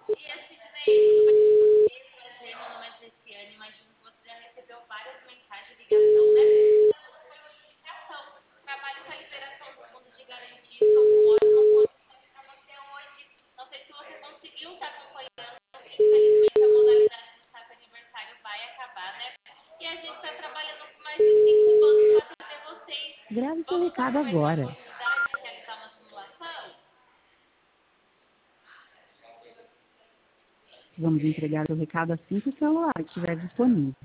E Sidney, tudo bem com você? Prazer, meu nome é Jessiane. Imagino que você já recebeu várias mensagens de ligação, né? Precisando de uma indicação. Trabalho com a liberação do fundo de garantia. Estou com ótima oportunidade para você hoje. Não sei se você conseguiu estar acompanhando. Infelizmente, a modalidade do saque aniversário vai acabar, né? E a gente está trabalhando com mais de 5 bancos para atender vocês. Grave seu Vamos recado aproveitar a agora. oportunidade de realizar uma simulação? Vamos entregar o recado assim que o celular estiver disponível.